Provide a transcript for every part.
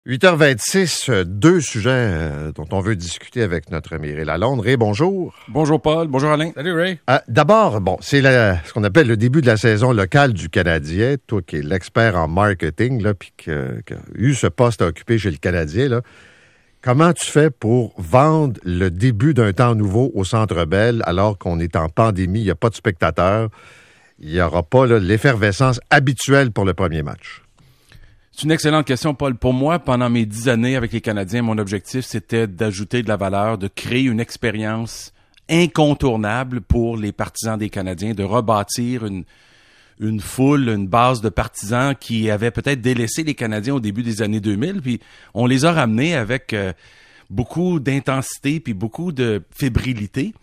8h26, deux sujets dont on veut discuter avec notre ami Ray Lalonde. Ray, bonjour. Bonjour Paul, bonjour Alain. Salut Ray. D'abord, c'est ce qu'on appelle le début de la saison locale du Canadien. Toi qui es l'expert en marketing, là, puis qui a eu ce poste à occuper chez le Canadien, là, comment tu fais pour vendre le début d'un temps nouveau au Centre Bell alors qu'on est en pandémie, il n'y a pas de spectateurs, il n'y aura pas l'effervescence habituelle pour le premier match? C'est une excellente question, Paul. Pour moi, pendant mes 10 années avec les Canadiens, mon objectif, c'était d'ajouter de la valeur, de créer une expérience incontournable pour les partisans des Canadiens, de rebâtir une foule, une base de partisans qui avaient peut-être délaissé les Canadiens au début des années 2000, puis on les a ramenés avec beaucoup d'intensité puis beaucoup de fébrilité.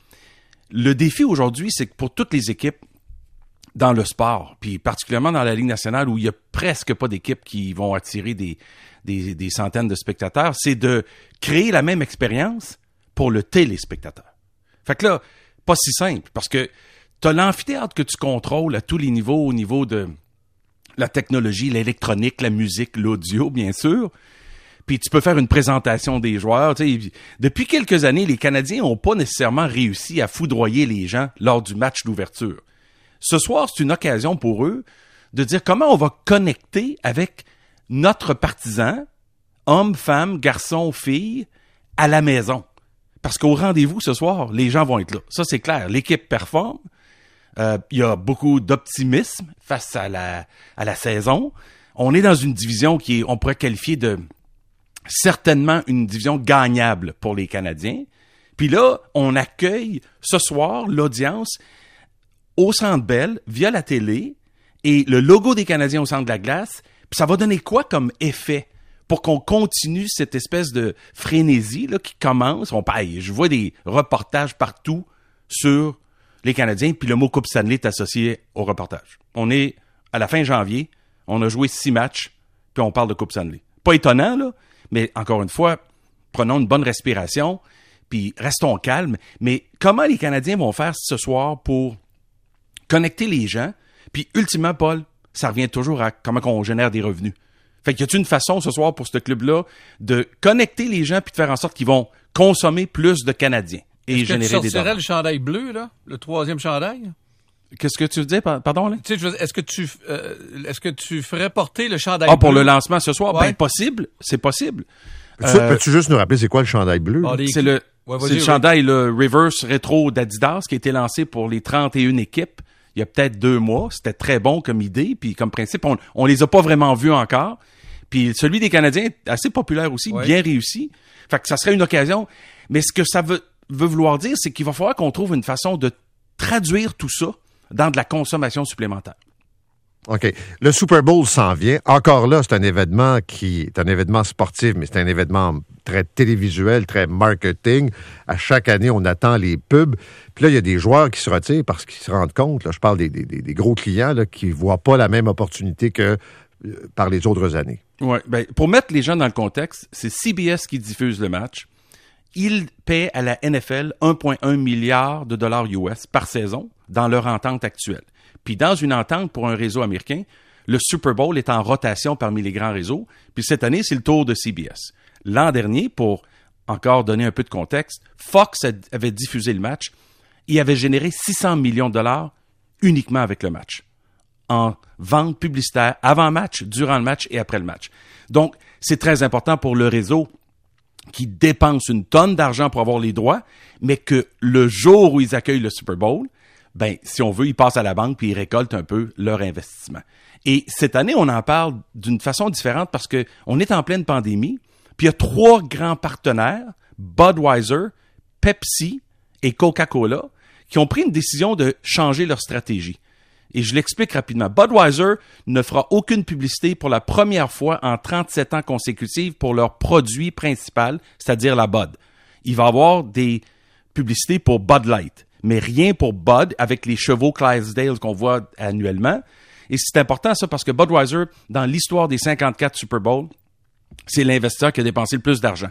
Le défi aujourd'hui, c'est que pour toutes les équipes, dans le sport, puis particulièrement dans la Ligue nationale où il y a presque pas d'équipes qui vont attirer des centaines de spectateurs, c'est de créer la même expérience pour le téléspectateur. Fait que là, pas si simple, parce que t'as l'amphithéâtre que tu contrôles à tous les niveaux, au niveau de la technologie, l'électronique, la musique, l'audio, bien sûr. Puis tu peux faire une présentation des joueurs. Tu sais, depuis quelques années, les Canadiens n'ont pas nécessairement réussi à foudroyer les gens lors du match d'ouverture. Ce soir, c'est une occasion pour eux de dire comment on va connecter avec notre partisan, homme, femme, garçon, fille, à la maison. Parce qu'au rendez-vous ce soir, les gens vont être là. Ça, c'est clair. L'équipe performe. Il y a beaucoup d'optimisme face à la saison. On est dans une division qui est, on pourrait qualifier de certainement une division gagnable pour les Canadiens. Puis là, on accueille ce soir l'audience au Centre Bell, via la télé, et le logo des Canadiens au centre de la glace, puis ça va donner quoi comme effet pour qu'on continue cette espèce de frénésie là, qui commence? Je vois des reportages partout sur les Canadiens, puis le mot Coupe Stanley est associé au reportage. On est à la fin janvier, on a joué 6 matchs, puis on parle de Coupe Stanley. Pas étonnant, là, mais encore une fois, prenons une bonne respiration, puis restons calmes. Mais comment les Canadiens vont faire ce soir pour connecter les gens, puis ultimement, Paul, ça revient toujours à comment on génère des revenus. Fait qu'il y a une façon ce soir pour ce club-là de connecter les gens puis de faire en sorte qu'ils vont consommer plus de Canadiens et générer des dollars. Est-ce que tu sortirais le chandail bleu, là? Le 3e chandail? Qu'est-ce que tu veux dire? Pardon, là? Tu sais, est-ce que tu ferais porter le chandail bleu? Pour le lancement ce soir? Ouais. Ben, possible. C'est possible. Peux-tu juste nous rappeler c'est quoi le chandail bleu? C'est le chandail le Reverse Retro d'Adidas qui a été lancé pour les 31 équipes. Il y a peut-être 2 mois. C'était très bon comme idée, puis comme principe, on les a pas vraiment vus encore. Puis celui des Canadiens est assez populaire aussi, bien réussi. Fait que ça serait une occasion. Mais ce que ça veut vouloir dire, c'est qu'il va falloir qu'on trouve une façon de traduire tout ça dans de la consommation supplémentaire. OK. Le Super Bowl s'en vient. Encore là, c'est un événement qui est un événement sportif, mais c'est un événement très télévisuel, très marketing. À chaque année, on attend les pubs. Puis là, il y a des joueurs qui se retirent parce qu'ils se rendent compte, là, je parle des gros clients là, qui ne voient pas la même opportunité que par les autres années. Oui. Ben, pour mettre les gens dans le contexte, c'est CBS qui diffuse le match. Ils paient à la NFL 1,1 milliard de dollars US par saison dans leur entente actuelle. Puis dans une entente pour un réseau américain, le Super Bowl est en rotation parmi les grands réseaux. Puis cette année, c'est le tour de CBS. L'an dernier, pour encore donner un peu de contexte, Fox avait diffusé le match. Il avait généré 600 millions de dollars uniquement avec le match, en vente publicitaire avant-match, durant le match et après le match. Donc, c'est très important pour le réseau qui dépense une tonne d'argent pour avoir les droits, mais que le jour où ils accueillent le Super Bowl, ben, si on veut, ils passent à la banque puis ils récoltent un peu leur investissement. Et cette année, on en parle d'une façon différente parce que on est en pleine pandémie, puis il y a 3 grands partenaires, Budweiser, Pepsi et Coca-Cola, qui ont pris une décision de changer leur stratégie. Et je l'explique rapidement. Budweiser ne fera aucune publicité pour la première fois en 37 ans consécutifs pour leur produit principal, c'est-à-dire la Bud. Il va y avoir des publicités pour Bud Light, mais rien pour Bud avec les chevaux Clydesdale qu'on voit annuellement. Et c'est important ça parce que Budweiser, dans l'histoire des 54 Super Bowl, c'est l'investisseur qui a dépensé le plus d'argent.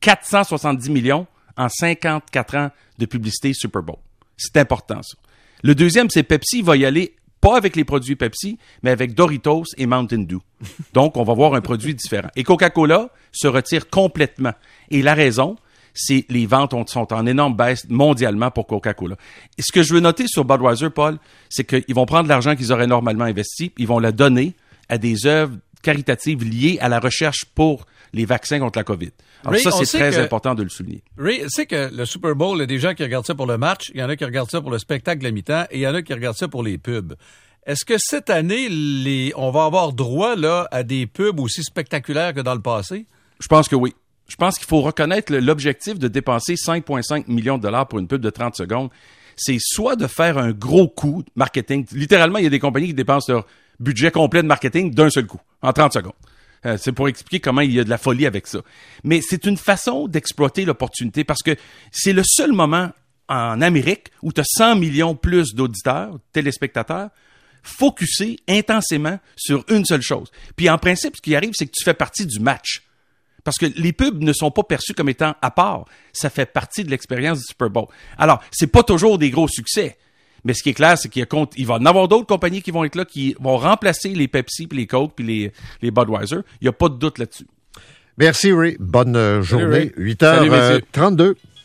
470 millions en 54 ans de publicité Super Bowl. C'est important ça. Le deuxième, c'est Pepsi, va y aller pas avec les produits Pepsi, mais avec Doritos et Mountain Dew. Donc, on va voir un produit différent. Et Coca-Cola se retire complètement. Et la raison, c'est les ventes sont en énorme baisse mondialement pour Coca-Cola. Et ce que je veux noter sur Budweiser, Paul, c'est qu'ils vont prendre l'argent qu'ils auraient normalement investi, ils vont le donner à des œuvres caritatives liées à la recherche pour les vaccins contre la COVID. Alors Ray, ça, c'est très important de le souligner. Ray, tu sais que le Super Bowl, il y a des gens qui regardent ça pour le match, il y en a qui regardent ça pour le spectacle de la mi-temps, et il y en a qui regardent ça pour les pubs. Est-ce que cette année, on va avoir droit là à des pubs aussi spectaculaires que dans le passé? Je pense que oui. Je pense qu'il faut reconnaître l'objectif de dépenser 5,5 millions de dollars pour une pub de 30 secondes. C'est soit de faire un gros coup de marketing. Littéralement, il y a des compagnies qui dépensent leur budget complet de marketing d'un seul coup, en 30 secondes. C'est pour expliquer comment il y a de la folie avec ça. Mais c'est une façon d'exploiter l'opportunité parce que c'est le seul moment en Amérique où tu as 100 millions plus d'auditeurs, téléspectateurs, focusés intensément sur une seule chose. Puis en principe, ce qui arrive, c'est que tu fais partie du match. Parce que les pubs ne sont pas perçus comme étant à part. Ça fait partie de l'expérience du Super Bowl. Alors, c'est pas toujours des gros succès. Mais ce qui est clair, c'est qu'il va y en avoir d'autres compagnies qui vont être là, qui vont remplacer les Pepsi, puis les Coke, puis les Budweiser. Il n'y a pas de doute là-dessus. Merci, Ray. Bonne journée. Salut, Ray. 8h32.